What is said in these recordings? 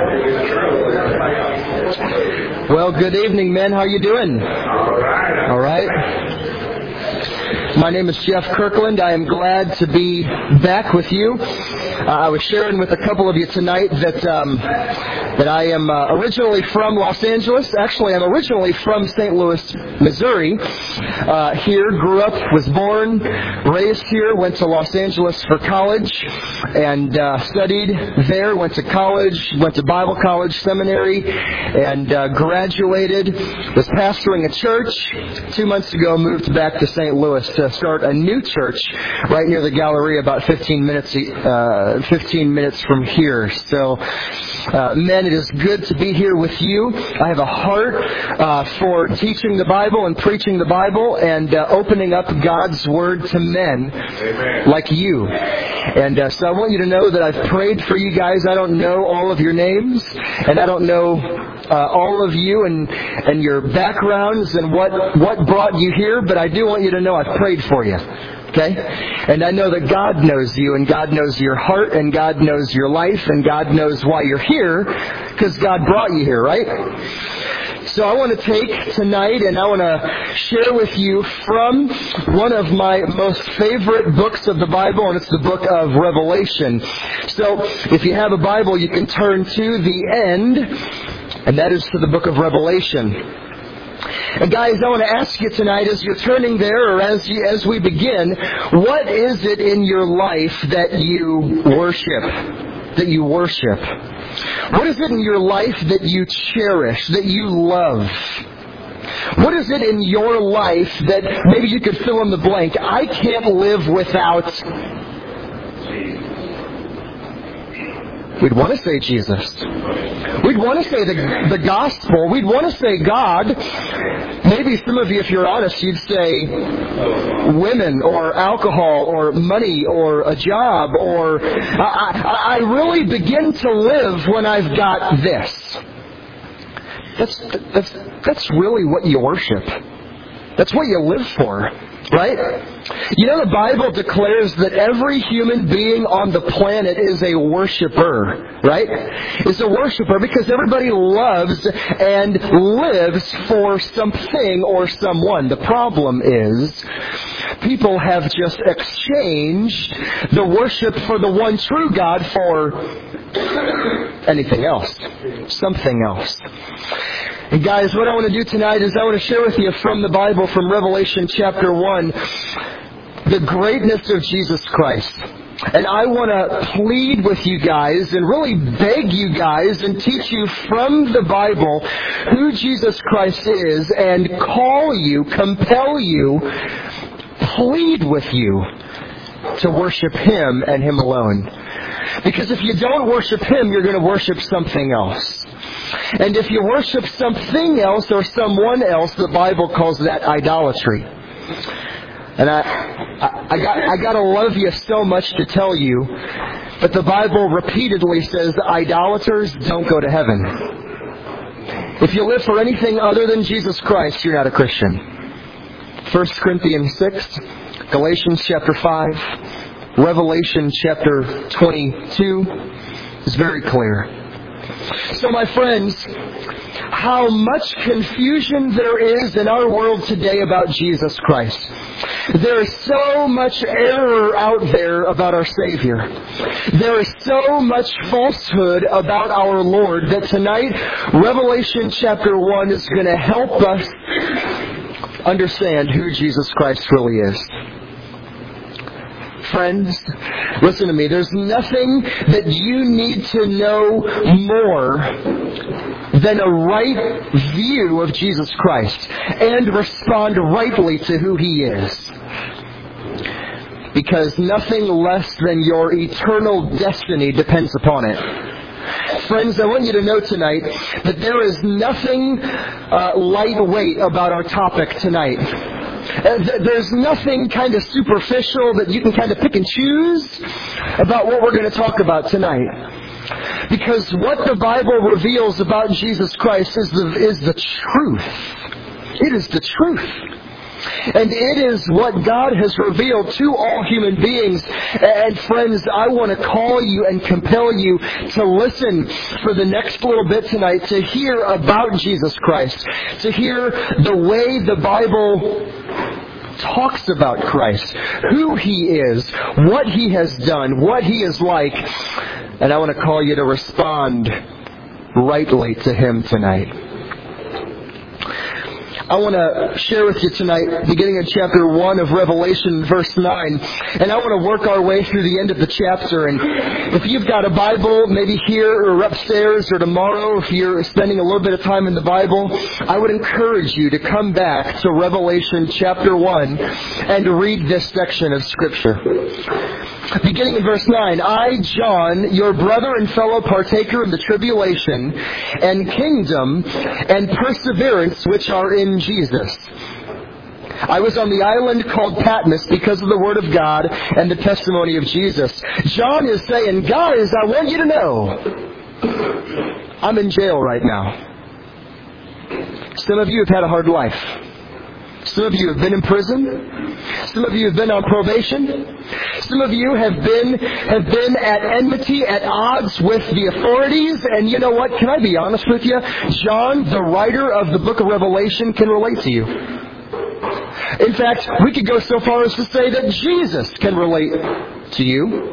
Well, good evening, men. How you doing? All right. My name is Jeff Kirkland. I am glad to be back with you. I was sharing with a couple of you tonight that I am originally from Los Angeles. Actually, I'm originally from St. Louis, Missouri. Here, grew up, was born, raised here, went to Los Angeles for college, and studied there, went to college, went to Bible college, seminary, and graduated, was pastoring a church. 2 months ago, moved back to St. Louis to start a new church right near the Galleria, about 15 minutes from here. So, men, it is good to be here with you. I have a heart for teaching the Bible and preaching the Bible and opening up God's Word to men. Amen. Like you. And so I want you to know that I've prayed for you guys. I don't know all of your names, and I don't know all of you and your backgrounds and what brought you here, but I do want you to know I've prayed for you. Okay? And I know that God knows you, and God knows your heart, and God knows your life, and God knows why you're here, because God brought you here, right? So I want to take tonight, and I want to share with you from one of my most favorite books of the Bible, and it's the book of Revelation. So if you have a Bible, you can turn to the end, and that is to the book of Revelation. And guys, I want to ask you tonight, as you're turning there, or as we begin, what is it in your life that you worship? That you worship? What is it in your life that you cherish, that you love? What is it in your life that maybe you could fill in the blank? I can't live without... We'd want to say Jesus. We'd want to say the gospel. We'd want to say God. Maybe some of you, if you're honest, you'd say women or alcohol or money or a job or I really begin to live when I've got this. That's really what you worship. That's what you live for. Right? You know, the Bible declares that every human being on the planet is a worshiper, right? Is a worshiper because everybody loves and lives for something or someone. The problem is, people have just exchanged the worship for the one true God for anything else, something else. And guys, what I want to do tonight is I want to share with you from the Bible, from Revelation chapter 1, the greatness of Jesus Christ. And I want to plead with you guys and really beg you guys and teach you from the Bible who Jesus Christ is and call you, compel you, plead with you to worship Him and Him alone. Because if you don't worship Him, you're going to worship something else. And if you worship something else or someone else, the Bible calls that idolatry. And I gotta love you so much to tell you, but the Bible repeatedly says idolaters don't go to heaven. If you live for anything other than Jesus Christ, you're not a Christian. 1 Corinthians 6, Galatians chapter 5, Revelation chapter 22 is very clear. So my friends, how much confusion there is in our world today about Jesus Christ. There is so much error out there about our Savior. There is so much falsehood about our Lord that tonight, Revelation chapter 1 is going to help us understand who Jesus Christ really is. Friends, listen to me. There's nothing that you need to know more than a right view of Jesus Christ and respond rightly to who He is. Because nothing less than your eternal destiny depends upon it. Friends, I want you to know tonight that there is nothing lightweight about our topic tonight. There's nothing kind of superficial that you can kind of pick and choose about what we're going to talk about tonight. Because what the Bible reveals about Jesus Christ is the truth. It is the truth. And it is what God has revealed to all human beings. And friends, I want to call you and compel you to listen for the next little bit tonight to hear about Jesus Christ, to hear the way the Bible talks about Christ, who He is, what He has done, what He is like. And I want to call you to respond rightly to Him tonight. I want to share with you tonight, beginning in chapter 1 of Revelation, verse 9. And I want to work our way through the end of the chapter. And if you've got a Bible, maybe here or upstairs or tomorrow, if you're spending a little bit of time in the Bible, I would encourage you to come back to Revelation chapter 1 and read this section of Scripture. Beginning in verse 9, I, John, your brother and fellow partaker of the tribulation and kingdom and perseverance which are in Jesus. I was on the island called Patmos because of the Word of God and the testimony of Jesus. John is saying, guys, I want you to know, I'm in jail right now. Some of you have had a hard life. Some of you have been in prison. Some of you have been on probation. Some of you have been at enmity, at odds with the authorities. And you know what? Can I be honest with you? John, the writer of the book of Revelation, can relate to you. In fact, we could go so far as to say that Jesus can relate to you.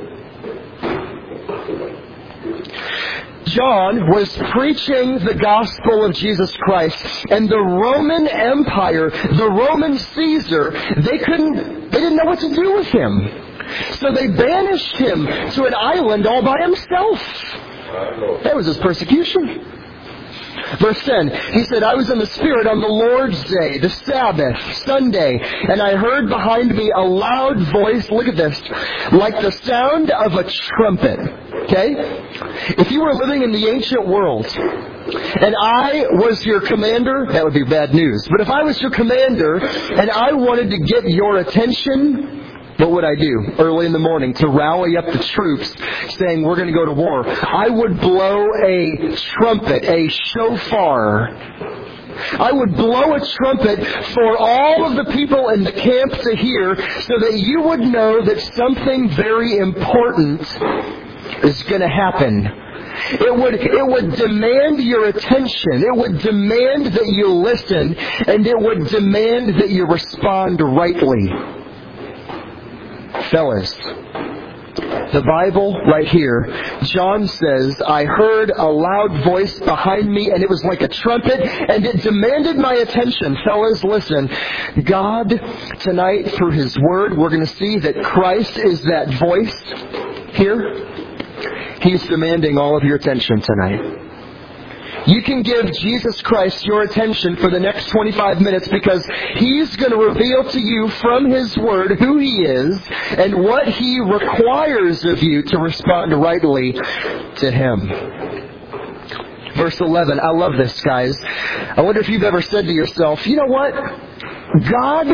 John was preaching the gospel of Jesus Christ, and the Roman Empire, the Roman Caesar, they didn't know what to do with him. So they banished him to an island all by himself. That was his persecution. Verse 10, he said, I was in the Spirit on the Lord's day, the Sabbath, Sunday, and I heard behind me a loud voice, look at this, like the sound of a trumpet. Okay? If you were living in the ancient world, and I was your commander, that would be bad news. But if I was your commander, and I wanted to get your attention, what would I do early in the morning to rally up the troops saying we're going to go to war? I would blow a trumpet, a shofar. I would blow a trumpet for all of the people in the camp to hear so that you would know that something very important is going to happen. It would demand your attention. It would demand that you listen, and it would demand that you respond rightly. Fellas, the Bible right here, John says, I heard a loud voice behind me, and it was like a trumpet, and it demanded my attention. Fellas, listen. God, tonight, through His Word, we're going to see that Christ is that voice here. He's demanding all of your attention tonight. You can give Jesus Christ your attention for the next 25 minutes because He's going to reveal to you from His Word who He is and what He requires of you to respond rightly to Him. Verse 11, I love this, guys. I wonder if you've ever said to yourself, you know what? God,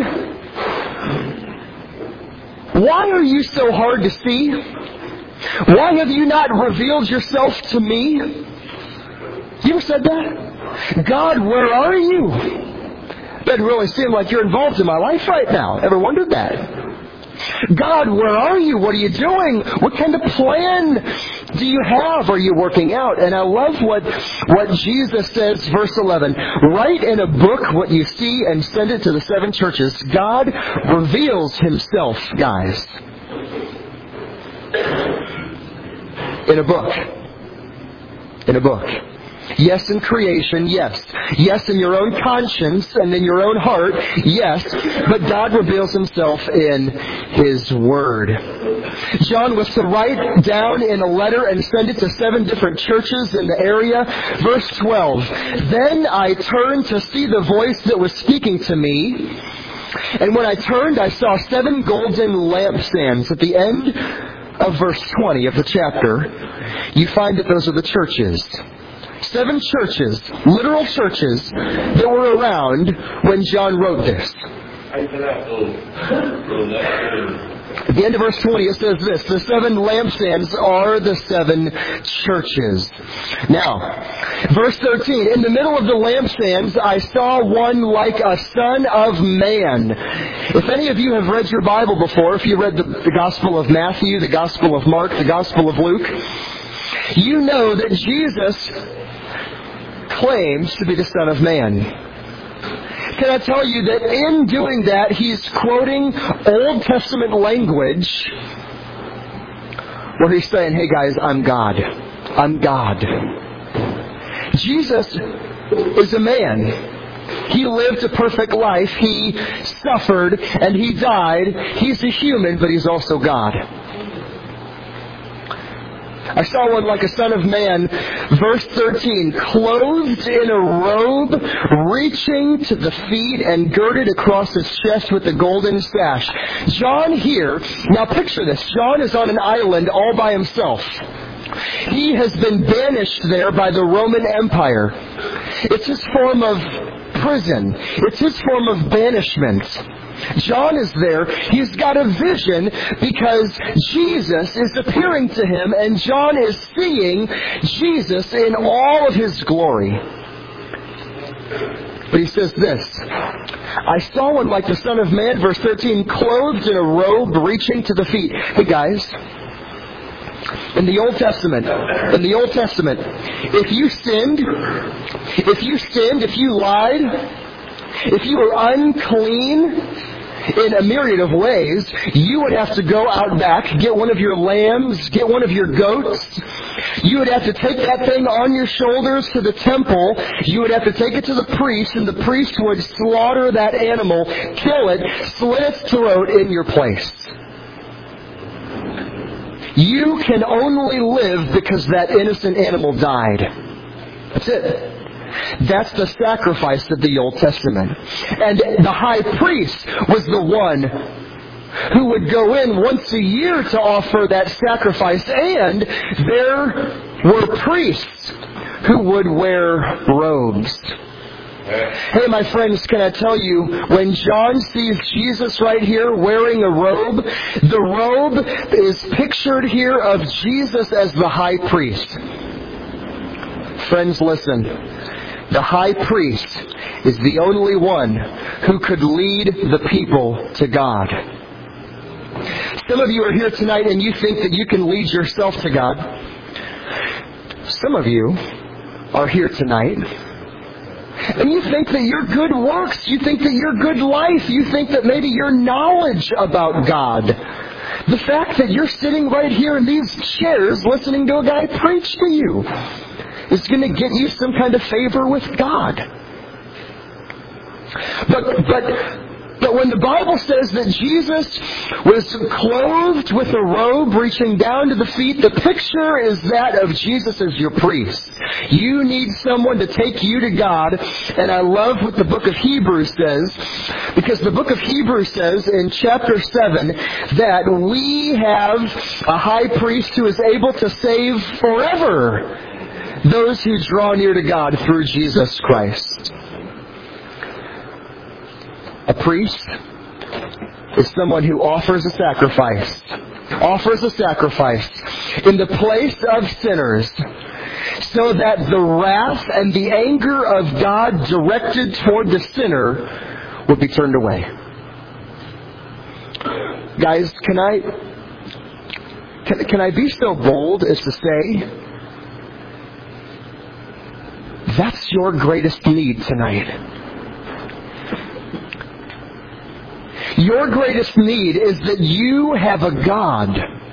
why are you so hard to see? Why have you not revealed yourself to me? You ever said that? God, where are you? Doesn't really seem like you're involved in my life right now. Ever wondered that? God, where are you? What are you doing? What kind of plan do you have? Are you working out? And I love what Jesus says, verse 11. Write in a book what you see and send it to the 7 churches. God reveals Himself, guys. In a book. In a book. Yes, in creation, yes. Yes, in your own conscience and in your own heart, yes. But God reveals Himself in His Word. John was to write down in a letter and send it to 7 different churches in the area. Verse 12. Then I turned to see the voice that was speaking to me. And when I turned, I saw 7 golden lampstands. At the end of verse 20 of the chapter, you find that those are the churches. 7 churches, literal churches, that were around when John wrote this. At the end of verse 20, it says this: the 7 lampstands are the 7 churches. Now, verse 13, in the middle of the lampstands, I saw one like a son of man. If any of you have read your Bible before, if you read the Gospel of Matthew, the Gospel of Mark, the Gospel of Luke, you know that Jesus claims to be the Son of Man. Can I tell you that in doing that, he's quoting Old Testament language where he's saying, hey guys, I'm God. I'm God. Jesus is a man. He lived a perfect life. He suffered and he died. He's a human, but he's also God. I saw one like a son of man, verse 13, clothed in a robe, reaching to the feet and girded across his chest with a golden sash. John here, now picture this, John is on an island all by himself. He has been banished there by the Roman Empire. It's his form of prison. It's his form of banishment. John is there. He's got a vision because Jesus is appearing to him, and John is seeing Jesus in all of his glory. But he says this: I saw one like the Son of Man, verse 13, clothed in a robe reaching to the feet. Hey guys, in the Old Testament, if you sinned, if you lied, if you were unclean in a myriad of ways, you would have to go out back, get one of your lambs, get one of your goats. You would have to take that thing on your shoulders to the temple. You would have to take it to the priest, and the priest would slaughter that animal, kill it, slit its throat in your place. You can only live because that innocent animal died. That's it. That's the sacrifice of the Old Testament. And the high priest was the one who would go in once a year to offer that sacrifice. And there were priests who would wear robes. Hey, my friends, can I tell you, when John sees Jesus right here wearing a robe, the robe is pictured here of Jesus as the high priest. Friends, listen. The high priest is the only one who could lead the people to God. Some of you are here tonight and you think that you can lead yourself to God. Some of you are here tonight and you think that your good works, you think that your good life, you think that maybe your knowledge about God, the fact that you're sitting right here in these chairs listening to a guy preach to you, is going to get you some kind of favor with God. But when the Bible says that Jesus was clothed with a robe reaching down to the feet, the picture is that of Jesus as your priest. You need someone to take you to God. And I love what the book of Hebrews says, because the book of Hebrews says in chapter 7 that we have a high priest who is able to save forever those who draw near to God through Jesus Christ. A priest is someone who offers a sacrifice in the place of sinners, so that the wrath and the anger of God directed toward the sinner would be turned away. Guys, can I be so bold as to say, that's your greatest need tonight. Your greatest need is that you have a God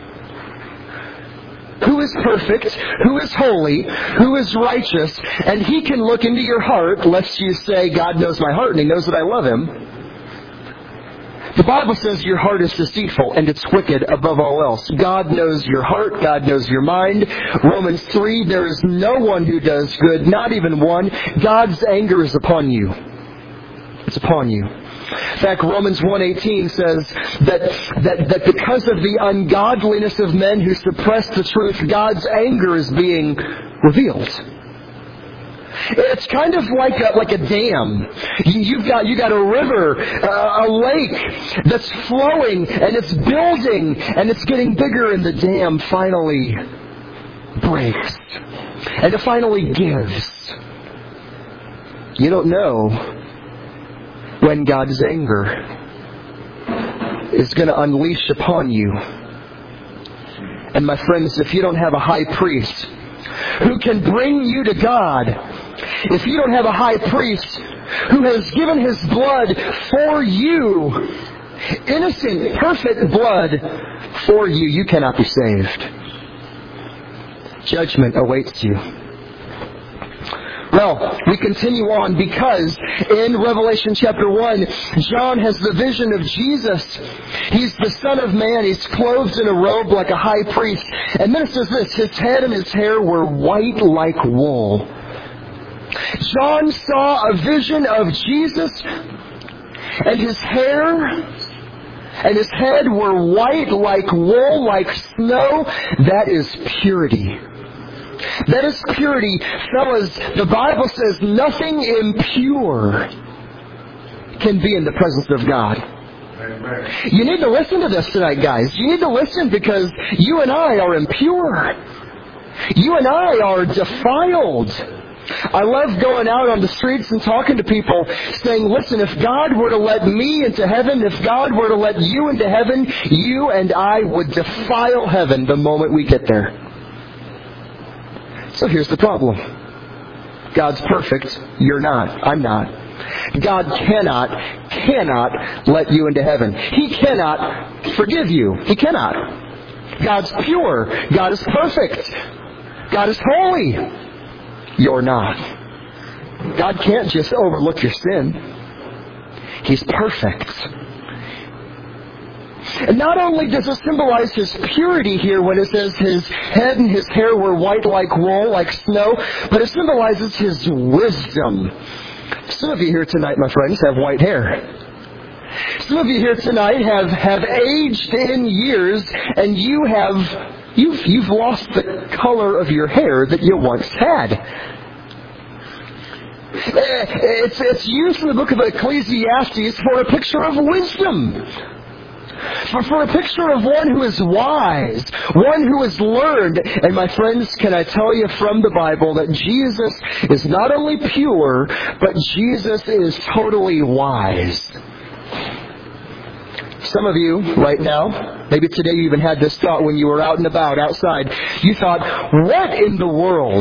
who is perfect, who is holy, who is righteous, and He can look into your heart, lest you say, God knows my heart and He knows that I love Him. The Bible says your heart is deceitful and it's wicked above all else. God knows your heart. God knows your mind. Romans 3, there is no one who does good, not even one. God's anger is upon you. It's upon you. In fact, Romans 1:18 says that because of the ungodliness of men who suppress the truth, God's anger is being revealed. It's kind of like a dam. You got a river, a lake that's flowing, and it's building, and it's getting bigger, and the dam finally breaks. And it finally gives. You don't know when God's anger is going to unleash upon you. And my friends, if you don't have a high priest who can bring you to God, if you don't have a high priest who has given his blood for you, innocent, perfect blood for you, you cannot be saved. Judgment awaits you. Well, we continue on because in Revelation chapter 1, John has the vision of Jesus. He's the Son of Man. He's clothed in a robe like a high priest. And then it says this, his head and his hair were white like wool. John saw a vision of Jesus, and his hair and his head were white like wool, like snow. That is purity. That is purity. Fellas, the Bible says nothing impure can be in the presence of God. Amen. You need to listen to this tonight, guys. You need to listen because you and I are impure. You and I are defiled. I love going out on the streets and talking to people saying, listen, if God were to let me into heaven, if God were to let you into heaven, you and I would defile heaven the moment we get there. So here's the problem. God's perfect. You're not. I'm not. God cannot let you into heaven. He cannot forgive you. He cannot. God's pure. God is perfect. God is holy. You're not. God can't just overlook your sin. He's perfect. And not only does it symbolize his purity here when it says his head and his hair were white like wool, like snow, but it symbolizes his wisdom. Some of you here tonight, my friends, have white hair. Some of you here tonight have aged in years, and you've lost the color of your hair that you once had. It's used in the book of Ecclesiastes for a picture of wisdom. For a picture of one who is wise, one who has learned. And my friends, can I tell you from the Bible that Jesus is not only pure, but Jesus is totally wise. Some of you right now, maybe today you even had this thought when you were out and about outside. You thought, what in the world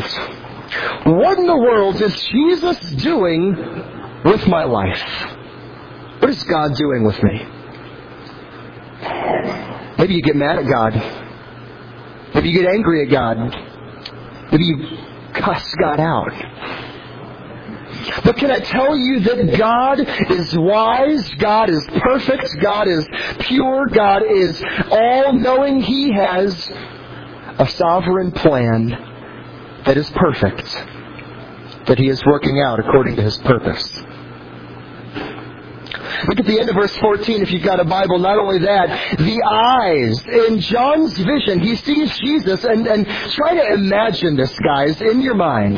is Jesus doing with my life? What is God doing with me? Maybe you get mad at God. Maybe you get angry at God. Maybe you cuss God out. But can I tell you that God is wise, God is perfect, God is pure, God is all-knowing. He has a sovereign plan that is perfect, that He is working out according to His purpose. Look at the end of verse 14 if you've got a Bible. Not only that, the eyes. In John's vision, he sees Jesus, and try to imagine this, guys, in your mind.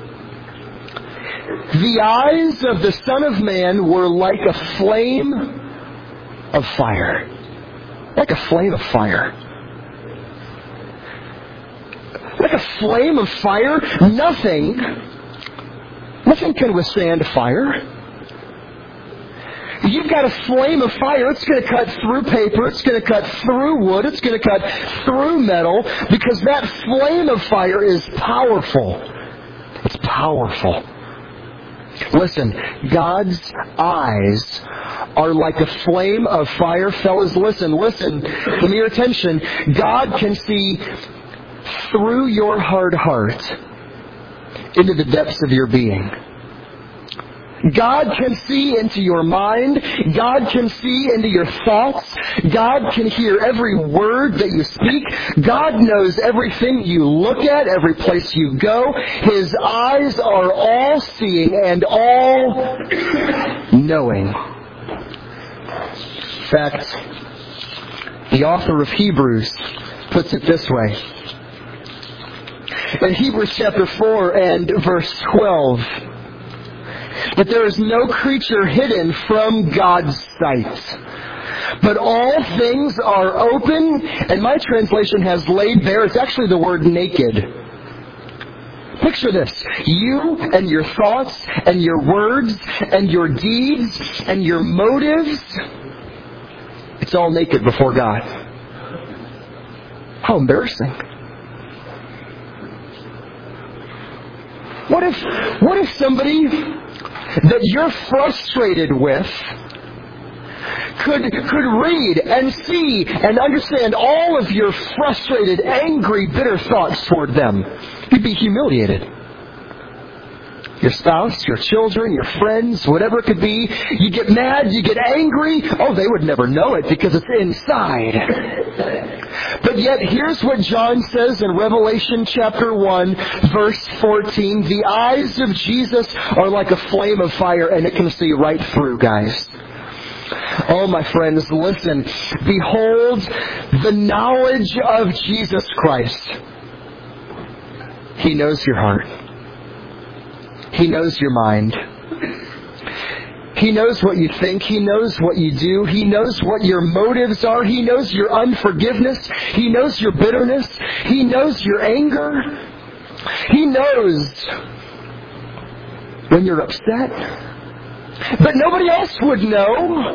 The eyes of the Son of Man were like a flame of fire. Like a flame of fire. Like a flame of fire. Nothing can withstand fire. You've got a flame of fire. It's going to cut through paper. It's going to cut through wood. It's going to cut through metal because that flame of fire is powerful. It's powerful. Listen, God's eyes are like a flame of fire. Fellas, listen. Give me your attention. God can see through your hard heart into the depths of your being. God can see into your mind. God can see into your thoughts. God can hear every word that you speak. God knows everything you look at, every place you go. His eyes are all-seeing and all-knowing. In fact, the author of Hebrews puts it this way. in Hebrews chapter 4 and verse 12 that there is no creature hidden from God's sight, but all things are open, and my translation has laid bare. It's actually the word naked. Picture this. You and your thoughts and your words and your deeds and your motives, it's all naked before God. How embarrassing. What if somebody that you're frustrated with could read and see and understand all of your frustrated, angry, bitter thoughts toward them? You'd be humiliated. Your spouse, your children, your friends, whatever it could be. You get mad, you get angry. Oh, they would never know it because it's inside. But yet, here's what John says in Revelation chapter 1, verse 14. The eyes of Jesus are like a flame of fire, and it can see right through, guys. Oh, my friends, listen. Behold the knowledge of Jesus Christ. He knows your heart. He knows your mind. He knows what you think. He knows what you do. He knows what your motives are. He knows your unforgiveness. He knows your bitterness. He knows your anger. He knows when you're upset. But nobody else would know.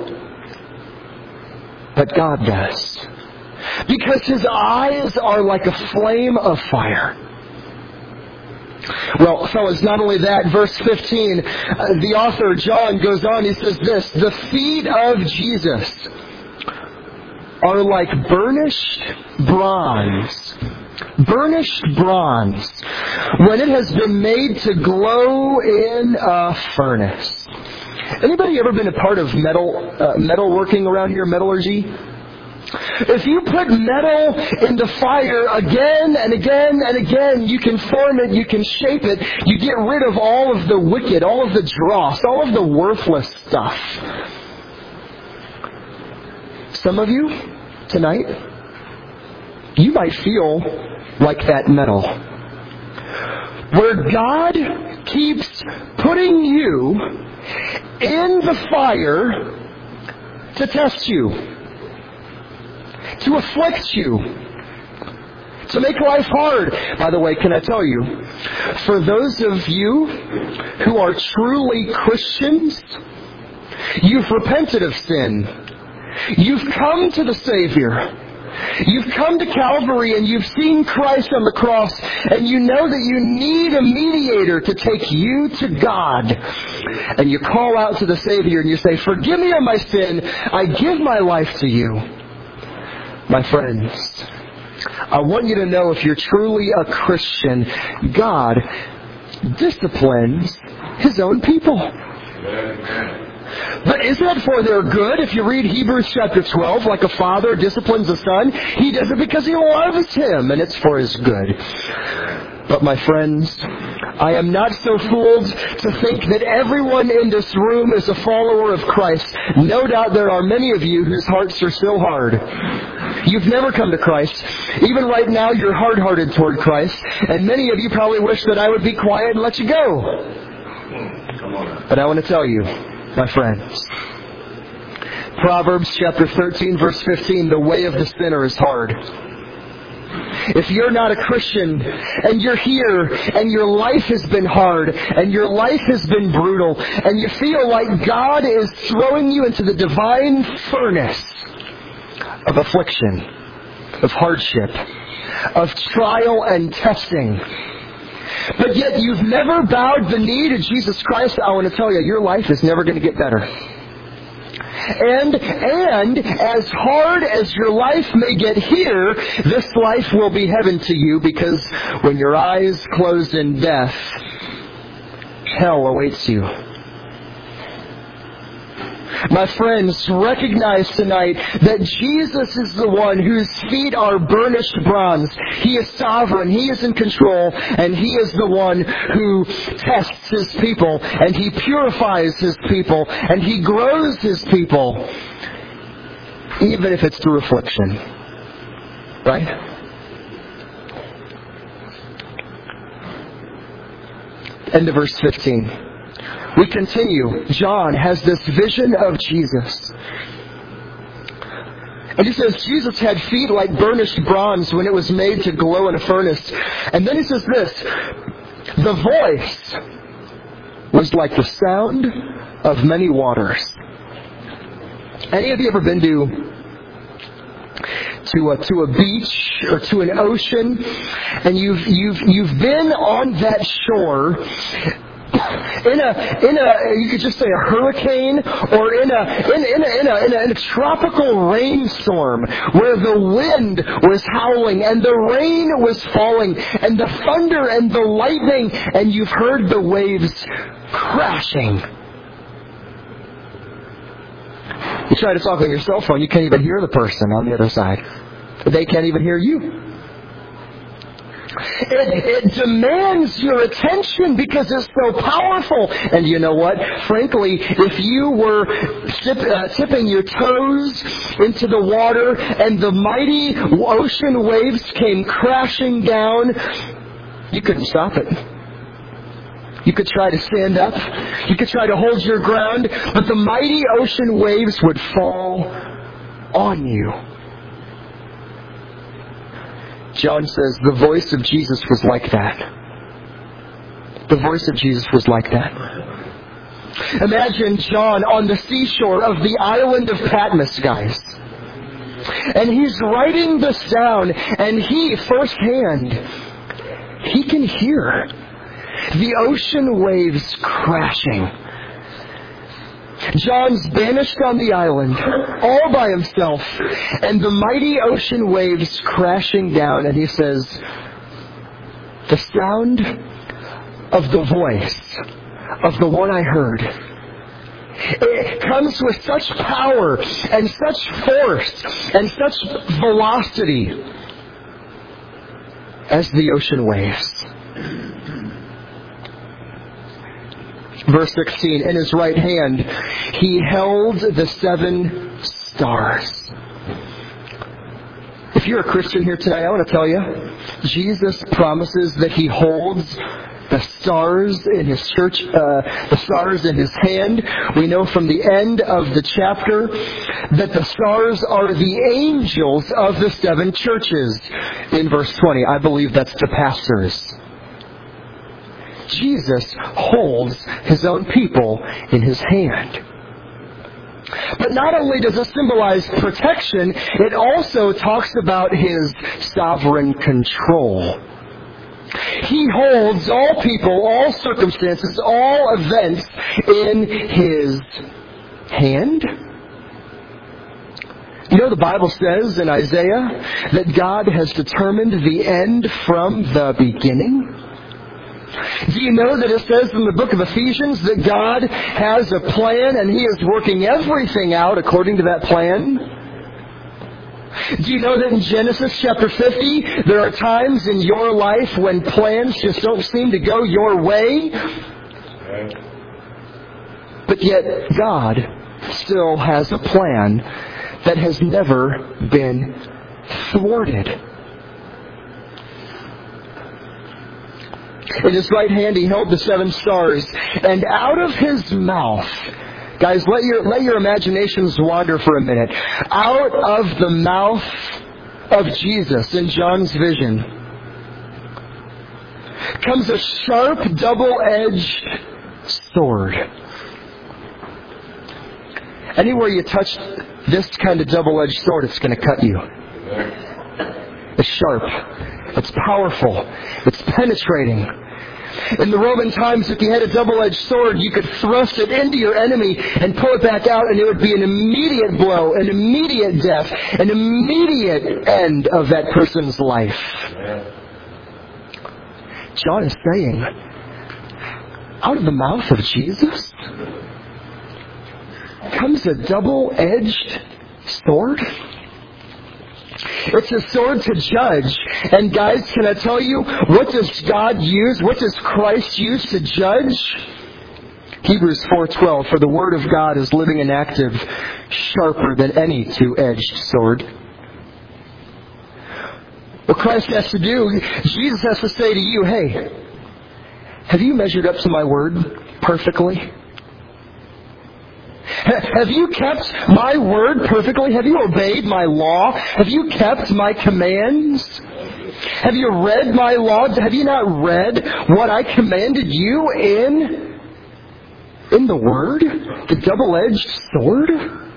But God does. Because His eyes are like a flame of fire. Well, fellas, not only that, verse 15, the author, John, goes on, he says this, the feet of Jesus are like burnished bronze. Burnished bronze, when it has been made to glow in a furnace. Anybody ever been a part of metal working around here, metallurgy? If you put metal into fire again and again and again, you can form it, you can shape it, you get rid of all of the wicked, all of the dross, all of the worthless stuff. Some of you, tonight, you might feel like that metal. Where God keeps putting you in the fire to test you, to afflict you, to make life hard. By the way, can I tell you, for those of you who are truly Christians, you've repented of sin. You've come to the Savior. You've come to Calvary and you've seen Christ on the cross, and you know that you need a mediator to take you to God. And you call out to the Savior and you say, forgive me of my sin. I give my life to you. My friends, I want you to know, if you're truly a Christian, God disciplines His own people. But is that for their good? If you read Hebrews chapter 12, like a father disciplines a son, He does it because He loves him, and it's for his good. But my friends, I am not so fooled to think that everyone in this room is a follower of Christ. No doubt there are many of you whose hearts are still hard. You've never come to Christ. Even right now, you're hard-hearted toward Christ. And many of you probably wish that I would be quiet and let you go. But I want to tell you, my friends, Proverbs chapter 13, verse 15, the way of the sinner is hard. If you're not a Christian and you're here and your life has been hard and your life has been brutal and you feel like God is throwing you into the divine furnace of affliction, of hardship, of trial and testing, but yet you've never bowed the knee to Jesus Christ, I want to tell you, your life is never going to get better. And as hard as your life may get here, this life will be heaven to you, because when your eyes close in death, hell awaits you. My friends, recognize tonight that Jesus is the one whose feet are burnished bronze. He is sovereign. He is in control. And He is the one who tests His people. And He purifies His people. And He grows His people. Even if it's through affliction. Right? End of verse 15. We continue. John has this vision of Jesus. And he says, Jesus had feet like burnished bronze when it was made to glow in a furnace. And then he says this, the voice was like the sound of many waters. Any of you ever been to a beach or to an ocean, and you've been on that shore in a you could just say a hurricane, or in a tropical rainstorm where the wind was howling and the rain was falling and the thunder and the lightning, and you've heard the waves crashing. You try to talk on your cell phone, you can't even hear the person on the other side. They can't even hear you. It demands your attention because it's so powerful. And you know what? Frankly, if you were tipping your toes into the water and the mighty ocean waves came crashing down, you couldn't stop it. You could try to stand up. You could try to hold your ground. But the mighty ocean waves would fall on you. John says the voice of Jesus was like that. The voice of Jesus was like that. Imagine John on the seashore of the island of Patmos, guys. And he's writing this down, and he, firsthand, he can hear the ocean waves crashing. John's banished on the island, all by himself, and the mighty ocean waves crashing down. And he says, the sound of the voice of the one I heard, it comes with such power and such force and such velocity as the ocean waves. Verse 16, in his right hand, he held the 7 stars. If you're a Christian here today, I want to tell you, Jesus promises that he holds the stars in his church, the stars in his hand. We know from the end of the chapter that the stars are the angels of the 7 churches. In verse 20, I believe that's the pastors. Jesus holds his own people in his hand. But not only does it symbolize protection, it also talks about his sovereign control. He holds all people, all circumstances, all events in his hand. You know, the Bible says in Isaiah that God has determined the end from the beginning. Do you know that it says in the book of Ephesians that God has a plan and He is working everything out according to that plan? Do you know that in Genesis chapter 50, there are times in your life when plans just don't seem to go your way? But yet God still has a plan that has never been thwarted. In his right hand he held the 7 stars, and out of his mouth, guys, let your imaginations wander for a minute. Out of the mouth of Jesus in John's vision comes a sharp, double-edged sword. Anywhere you touch this kind of double-edged sword, it's going to cut you. It's sharp. It's powerful. It's penetrating. In the Roman times, if you had a double-edged sword, you could thrust it into your enemy and pull it back out, and it would be an immediate blow, an immediate death, an immediate end of that person's life. John is saying, out of the mouth of Jesus comes a double-edged sword. It's a sword to judge. And guys, can I tell you, what does God use? What does Christ use to judge? Hebrews 4:12, for the word of God is living and active, sharper than any two-edged sword. What Christ has to do, Jesus has to say to you, hey, Have you measured up to my word perfectly? Have you kept my word perfectly? Have you obeyed my law? Have you kept my commands? Have you read my law? Have you not read what I commanded you in the Word? The double-edged sword?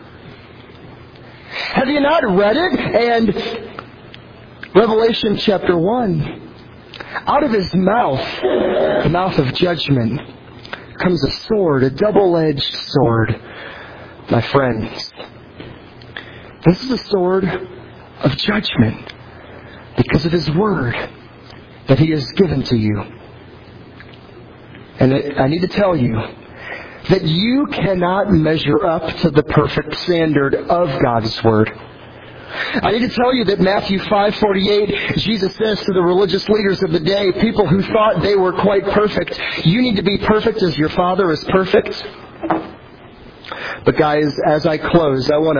Have you not read it? And Revelation chapter 1, out of his mouth, the mouth of judgment, comes a sword, a double-edged sword. My friends, this is a sword of judgment because of his word that he has given to you. And I need to tell you that you cannot measure up to the perfect standard of God's word. I need to tell you that Matthew 5:48, Jesus says to the religious leaders of the day, people who thought they were quite perfect, you need to be perfect as your Father is perfect. But guys, as I close, I want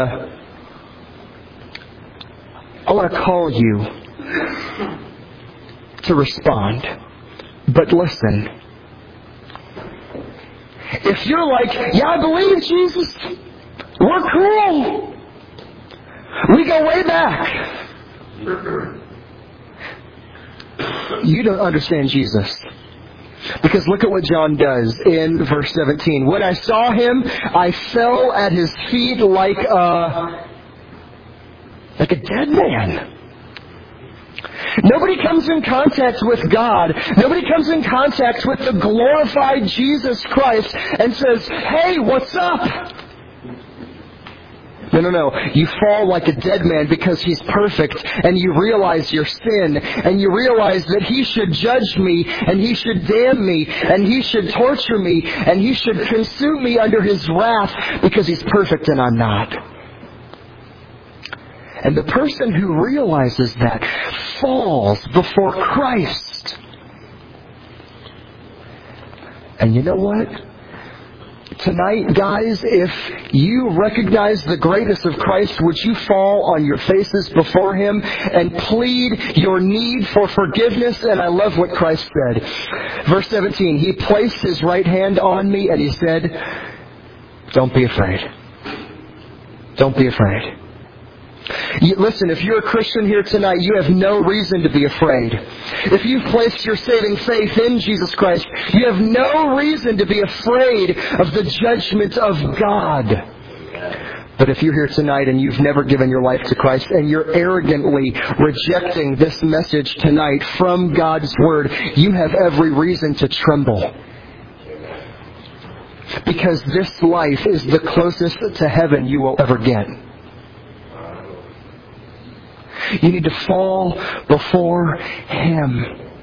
to call you to respond. But listen. If you're like, yeah, I believe Jesus, we're cool, we go way back, you don't understand Jesus. Because look at what John does in verse 17. When I saw him, I fell at his feet like a dead man. Nobody comes in contact with God. Nobody comes in contact with the glorified Jesus Christ and says, hey, what's up? No. You fall like a dead man because he's perfect, and you realize your sin, and you realize that he should judge me, and he should damn me, and he should torture me, and he should consume me under his wrath because he's perfect and I'm not. And the person who realizes that falls before Christ. And you know what? Tonight, guys, if you recognize the greatness of Christ, would you fall on your faces before him and plead your need for forgiveness? And I love what Christ said. Verse 17, he placed his right hand on me and he said, don't be afraid. Don't be afraid. Listen, if you're a Christian here tonight, you have no reason to be afraid. If you've placed your saving faith in Jesus Christ, you have no reason to be afraid of the judgment of God. But if you're here tonight and you've never given your life to Christ and you're arrogantly rejecting this message tonight from God's Word, you have every reason to tremble. Because this life is the closest to heaven you will ever get. You need to fall before him.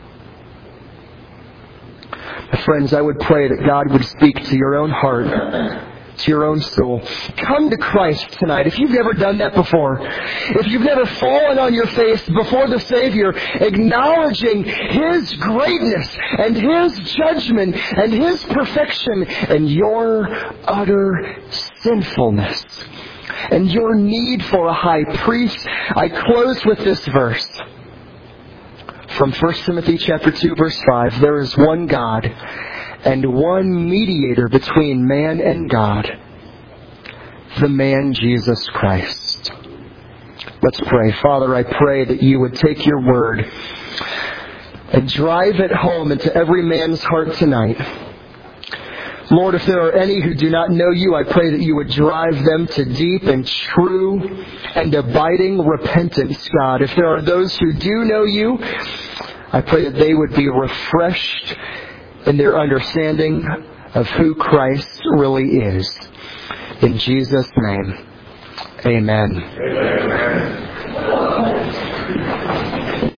My friends, I would pray that God would speak to your own heart, to your own soul. Come to Christ tonight. If you've never done that before, if you've never fallen on your face before the Savior, acknowledging his greatness and his judgment and his perfection and your utter sinfulness and your need for a high priest, I close with this verse. From 1 Timothy chapter 2, verse 5, there is one God and one mediator between man and God, the man Jesus Christ. Let's pray. Father, I pray that you would take your word and drive it home into every man's heart tonight. Lord, if there are any who do not know you, I pray that you would drive them to deep and true and abiding repentance, God. If there are those who do know you, I pray that they would be refreshed in their understanding of who Christ really is. In Jesus' name, amen.